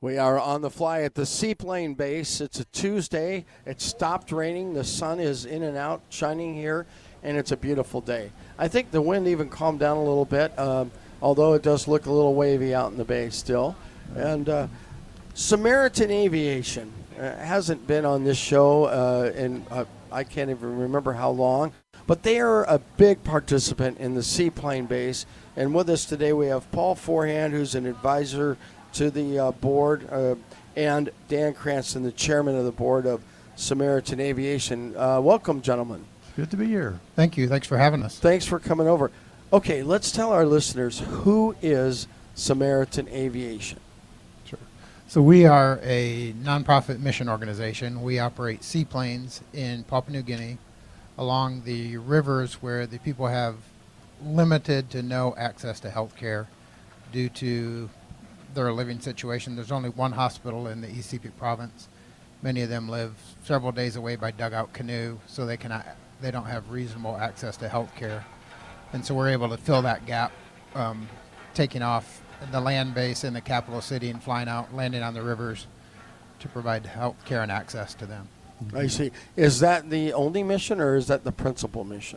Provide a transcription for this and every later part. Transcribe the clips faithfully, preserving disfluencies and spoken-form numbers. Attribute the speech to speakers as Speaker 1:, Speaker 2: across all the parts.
Speaker 1: We are on the fly at the Seaplane base. It's a Tuesday. It stopped raining. The sun is in and out, shining here, and it's a beautiful day. I think the wind even calmed down a little bit, um, although it does look a little wavy out in the bay still. And uh, Samaritan Aviation uh, hasn't been on this show uh, in uh, I can't even remember how long, but they are a big participant in the Seaplane base. And with us today we have Paul Forehand, who's an advisor to the uh, board, uh, and Dan Cranston, the chairman of the board of Samaritan Aviation. Uh, welcome, gentlemen.
Speaker 2: Good to be here.
Speaker 3: Thank you. Thanks for having us.
Speaker 1: Thanks for coming over. Okay, let's tell our listeners, who is Samaritan Aviation?
Speaker 3: Sure. So we are a nonprofit mission organization. We operate seaplanes in Papua New Guinea along the rivers where the people have limited to no access to health care due to their living situation. There's only one hospital in the East Sepik province. Many of them live several days away by dugout canoe, so they cannot, they don't have reasonable access to health care. And so we're able to fill that gap, um, taking off the land base in the capital city and flying out, landing on the rivers to provide health care and access to them.
Speaker 1: I see. Is that the only mission, or is that the principal mission?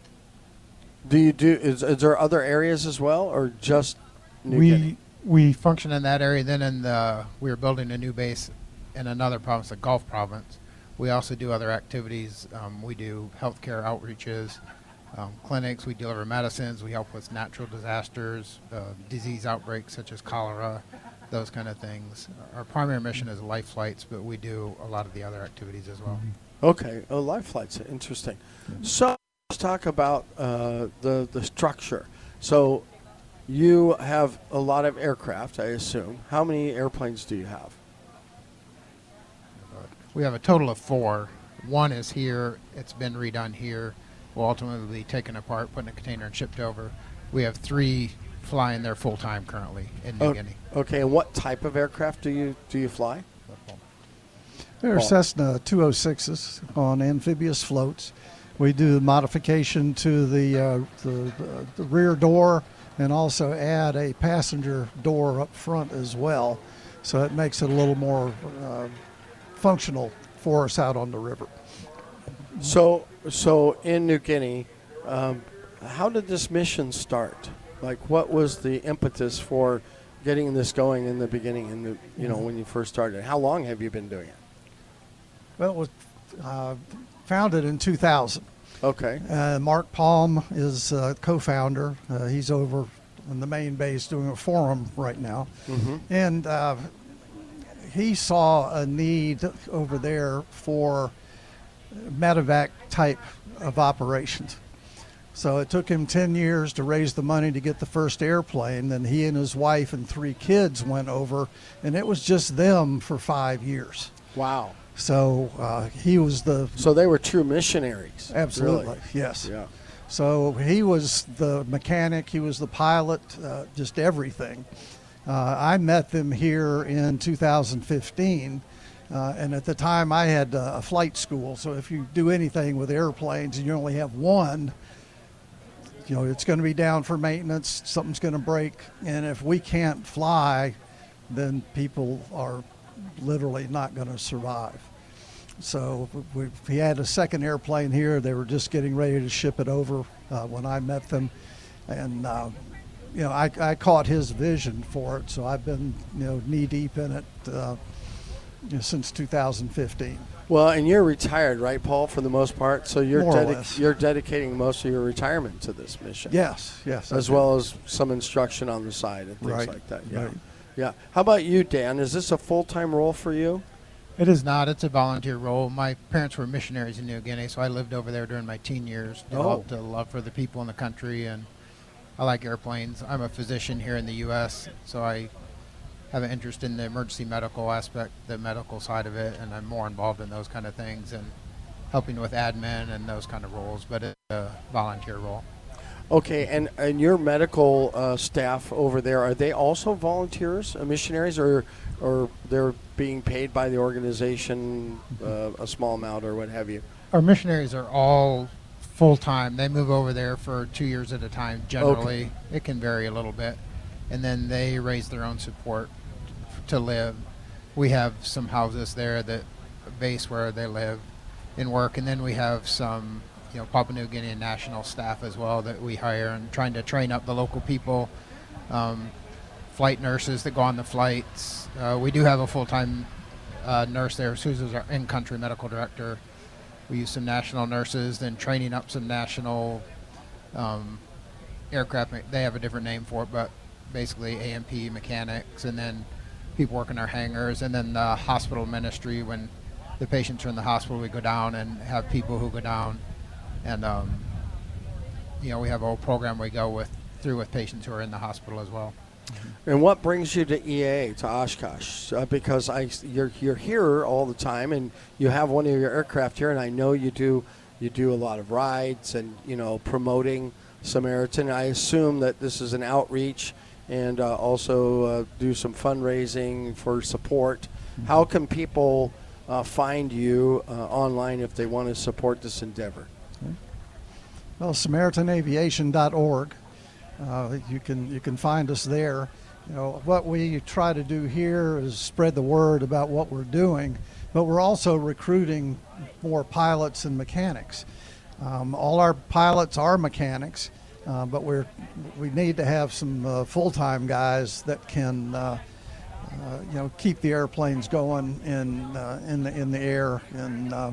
Speaker 1: Do you do, is, is there other areas as well, or just New
Speaker 3: we,
Speaker 1: Guinea?
Speaker 3: We function in that area. Then in the, we are building a new base in another province, the Gulf province. We also do other activities. Um, we do healthcare outreaches, um, clinics. We deliver medicines. We help with natural disasters, uh, disease outbreaks such as cholera, those kind of things. Our primary mission is life flights, but we do a lot of the other activities as well.
Speaker 1: Okay. Oh, life flights. Interesting. So let's talk about uh, the, the structure. So you have a lot of aircraft, I assume. How many airplanes do you have?
Speaker 3: We have a total of four. One is here. It's been redone here. Will ultimately be taken apart, put in a container, and shipped over. We have three flying there full time currently in New
Speaker 1: Oh,
Speaker 3: Guinea.
Speaker 1: Okay, and what type of aircraft do you do you fly?
Speaker 2: They're
Speaker 1: Paul.
Speaker 2: Cessna two oh sixes on amphibious floats. We do modification to the, uh, the, uh, the rear door and also add a passenger door up front as well. So it makes it a little more uh, functional for us out on the river.
Speaker 1: So, so in New Guinea, um, how did this mission start? Like, what was the impetus for getting this going in the beginning? In the, you know, when you first started, how long have you been doing it?
Speaker 2: Well, it was uh, founded in two thousand.
Speaker 1: Okay.
Speaker 2: Uh, Mark Palm is uh, co-founder. Uh, he's over in the main base doing a forum right now.
Speaker 1: Mm-hmm.
Speaker 2: And uh, he saw a need over there for medevac type of operations. So it took him ten years to raise the money to get the first airplane. Then he and his wife and three kids went over, and it was just them for five years.
Speaker 1: Wow.
Speaker 2: So uh, he was the...
Speaker 1: So they were true missionaries.
Speaker 2: Absolutely,
Speaker 1: Really?
Speaker 2: yes.
Speaker 1: Yeah.
Speaker 2: So he was the mechanic, he was the pilot, uh, just everything. Uh, I met them here in two thousand fifteen, uh, and at the time I had uh, a flight school. So if you do anything with airplanes and you only have one, you know, it's going to be down for maintenance, something's going to break, and if we can't fly, then people are literally not going to survive. So we, we had a second airplane here. They were just getting ready to ship it over uh, when I met them. And, uh, you know, I, I caught his vision for it. So I've been, you know, knee deep in it uh, you know, since two thousand fifteen.
Speaker 1: Well, and you're retired, right, Paul, for the most part? So you're
Speaker 2: More or
Speaker 1: dedi-
Speaker 2: less.
Speaker 1: you're dedicating most of your retirement to this mission.
Speaker 2: Yes, yes.
Speaker 1: As well as some instruction on the side and things
Speaker 2: Right,
Speaker 1: like that. Yeah.
Speaker 2: right.
Speaker 1: Yeah. How about you, Dan? Is this a full-time role for you?
Speaker 3: It is not. It's a volunteer role. My parents were missionaries in New Guinea, so I lived over there during my teen years. Developed
Speaker 1: Oh.
Speaker 3: a love for the people in the country, and I like airplanes. I'm a physician here in the U S, so I have an interest in the emergency medical aspect, the medical side of it, and I'm more involved in those kind of things and helping with admin and those kind of roles, but it's a volunteer role.
Speaker 1: Okay, and, and your medical uh, staff over there, are they also volunteers, uh, missionaries, or or they're being paid by the organization uh, a small amount or what have you?
Speaker 3: Our missionaries are all full-time. They move over there for two years at a time generally.
Speaker 1: Okay.
Speaker 3: It can vary a little bit. And then they raise their own support to live. We have some houses there that base where they live and work, and then we have some, you know, Papua New Guinea national staff as well that we hire, and trying to train up the local people, um, flight nurses that go on the flights. Uh, we do have a full-time uh, nurse there. Susan's our in-country medical director. We use some national nurses, then training up some national um, aircraft. They have a different name for it, but basically A M P mechanics, and then people work in our hangars, and then the hospital ministry. When the patients are in the hospital, we go down and have people who go down, and um, you know, we have a whole program we go with through with patients who are in the hospital as well.
Speaker 1: And what brings you to E A A, to Oshkosh? Uh, because I, you're you're here all the time, and you have one of your aircraft here, and I know you do you do a lot of rides and, you know, promoting Samaritan. I assume that this is an outreach, and uh, also uh, do some fundraising for support. Mm-hmm. How can people uh, find you uh, online if they want to support this endeavor?
Speaker 2: Okay. Well, Samaritan Aviation dot org. Uh, you can you can find us there. You know, what we try to do here is spread the word about what we're doing, but we're also recruiting more pilots and mechanics. Um, all our pilots are mechanics, uh, but we're we need to have some uh, full-time guys that can uh, uh, you know, keep the airplanes going in uh, in the in the air, and uh,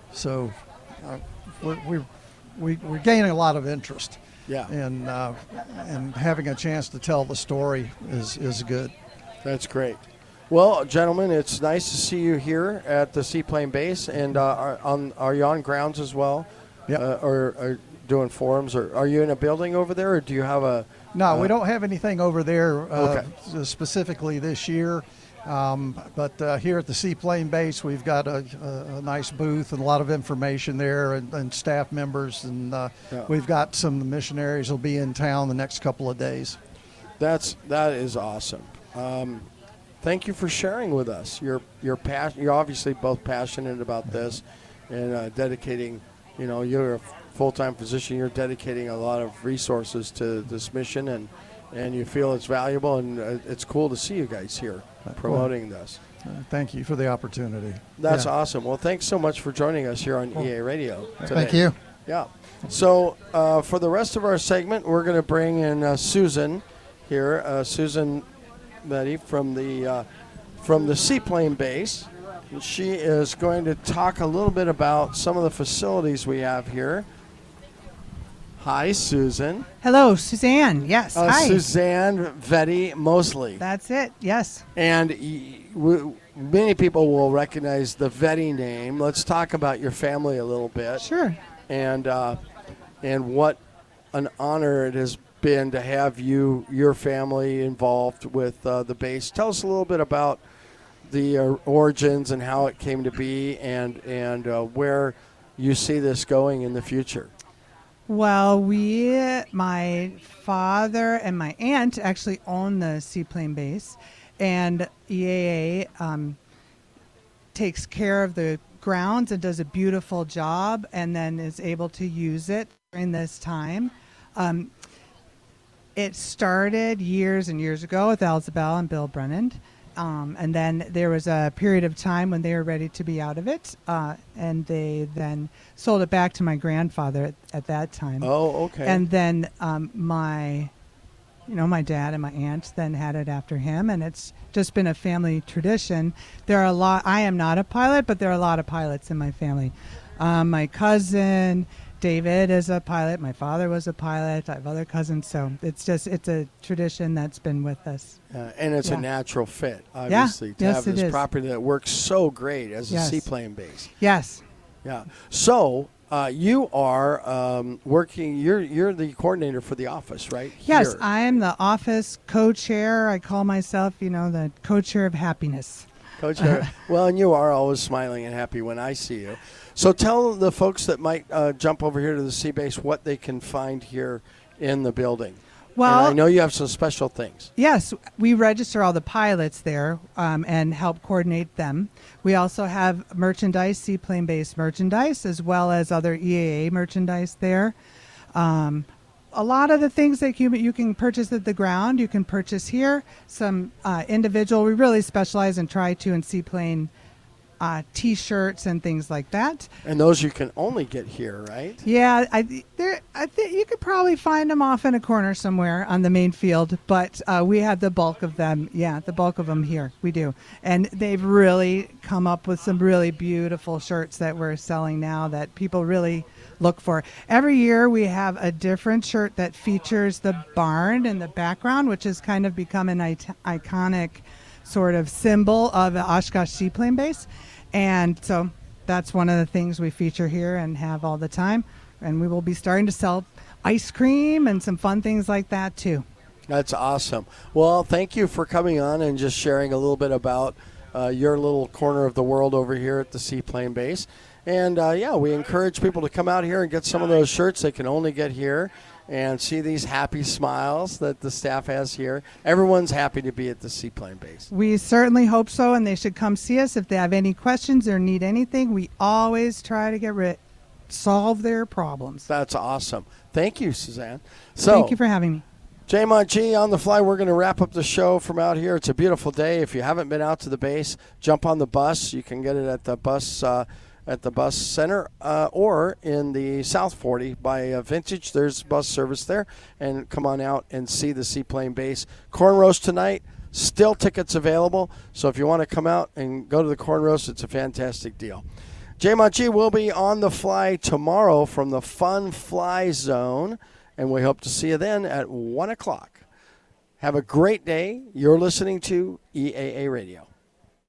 Speaker 2: so uh, we're, we're we, we're gaining a lot of interest.
Speaker 1: Yeah.
Speaker 2: And uh, and having a chance to tell the story is, is good.
Speaker 1: That's great. Well, gentlemen, it's nice to see you here at the Seaplane Base. And uh, are, on, are you on grounds as well?
Speaker 2: Yeah.
Speaker 1: Uh, or, or doing forums? Or are you in a building over there, or do you have a...
Speaker 2: No,
Speaker 1: uh,
Speaker 2: we don't have anything over there uh,
Speaker 1: okay.
Speaker 2: specifically this year. Um, but uh, here at the Seaplane Base, we've got a, a, a nice booth and a lot of information there, and, and staff members, and uh,
Speaker 1: yeah.
Speaker 2: we've got some missionaries will be in town the next couple of days.
Speaker 1: That's that is awesome. Um, thank you for sharing with us. You're you're pas- You're obviously both passionate about this, and uh, dedicating. You know, you're a full-time physician. You're dedicating a lot of resources to this mission, and and you feel it's valuable, and uh, it's cool to see you guys here promoting
Speaker 2: well,
Speaker 1: this.
Speaker 2: Uh, thank you for the opportunity.
Speaker 1: That's
Speaker 2: yeah.
Speaker 1: awesome. Well, thanks so much for joining us here on well, E A Radio today.
Speaker 3: Thank you.
Speaker 1: Yeah. So uh, for the rest of our segment, we're going to bring in uh, Susan here, uh, Susan Betty from the uh, from the Seaplane Base. And she is going to talk a little bit about some of the facilities we have here. Hi, Susan.
Speaker 4: Hello, Suzanne. Yes.
Speaker 1: Uh,
Speaker 4: Hi.
Speaker 1: Suzanne Vetty Mosley.
Speaker 4: That's it. Yes.
Speaker 1: And y- w- many people will recognize the Vetty name. Let's talk about your family a little bit.
Speaker 4: Sure.
Speaker 1: And uh, and what an honor it has been to have you, your family, involved with uh, the base. Tell us a little bit about the uh, origins and how it came to be, and and uh, where you see this going in the future.
Speaker 4: Well, we, my father and my aunt actually own the Seaplane Base, and E A A um, takes care of the grounds and does a beautiful job, and then is able to use it during this time. Um, it started years and years ago with Elzabel and Bill Brennan. Um, and then there was a period of time when they were ready to be out of it, uh, and they then sold it back to my grandfather at, at that time.
Speaker 1: Oh, okay.
Speaker 4: And then um, my, you know, my dad and my aunt then had it after him, and it's just been a family tradition. There are a lot. I am not a pilot, but there are a lot of pilots in my family. Um, my cousin David is a pilot. My father was a pilot. I have other cousins, so it's just it's a tradition that's been with us.
Speaker 1: Uh, and it's
Speaker 4: yeah.
Speaker 1: a natural fit, obviously,
Speaker 4: yeah.
Speaker 1: to
Speaker 4: yes,
Speaker 1: have
Speaker 4: it
Speaker 1: this
Speaker 4: is.
Speaker 1: property that works so great as
Speaker 4: yes.
Speaker 1: a seaplane base.
Speaker 4: Yes.
Speaker 1: Yeah. So uh, you are um, working. You're you're the coordinator for the office, right?
Speaker 4: Yes,
Speaker 1: Here.
Speaker 4: I am the office co-chair. I call myself, you know, the co-chair of happiness.
Speaker 1: Co-chair. Well, and you are always smiling and happy when I see you. So tell the folks that might uh, jump over here to the Sea Base what they can find here in the building.
Speaker 4: Well,
Speaker 1: and I know you have some special things.
Speaker 4: Yes, we register all the pilots there um, and help coordinate them. We also have merchandise, seaplane-based merchandise, as well as other E A A merchandise there. Um, a lot of the things that you, you can purchase at the ground, you can purchase here. Some uh, individual, we really specialize and try to in seaplane uh, T-shirts and things like that.
Speaker 1: And those you can only get here, right?
Speaker 4: Yeah, I there I think you could probably find them off in a corner somewhere on the main field, but uh, we have the bulk of them. Yeah, the bulk of them here. We do, and they've really come up with some really beautiful shirts that we're selling now that people really look for. Every year we have a different shirt that features the barn in the background, which has kind of become an it- iconic sort of symbol of the Oshkosh Seaplane Base. And so that's one of the things we feature here and have all the time. And we will be starting to sell ice cream and some fun things like that too.
Speaker 1: That's awesome. Well, thank you for coming on and just sharing a little bit about uh, your little corner of the world over here at the Seaplane Base. And, uh, yeah, we encourage people to come out here and get some of those shirts they can only get here and see these happy smiles that the staff has here. Everyone's happy to be at the Seaplane Base.
Speaker 4: We certainly hope so, and they should come see us if they have any questions or need anything. We always try to get rid, solve their problems.
Speaker 1: That's awesome. Thank you, Suzanne. So,
Speaker 4: Thank you for having me.
Speaker 1: J-Mont G on the fly. We're going to wrap up the show from out here. It's a beautiful day. If you haven't been out to the base, jump on the bus. You can get it at the bus uh, at the bus center uh, or in the South forty by uh, Vintage. There's bus service there. And come on out and see the Seaplane Base. Corn roast tonight. Still tickets available. So if you want to come out and go to the corn roast, it's a fantastic deal. J-Mont G will be on the fly tomorrow from the Fun Fly Zone. And we hope to see you then at one o'clock. Have a great day. You're listening to E A A Radio.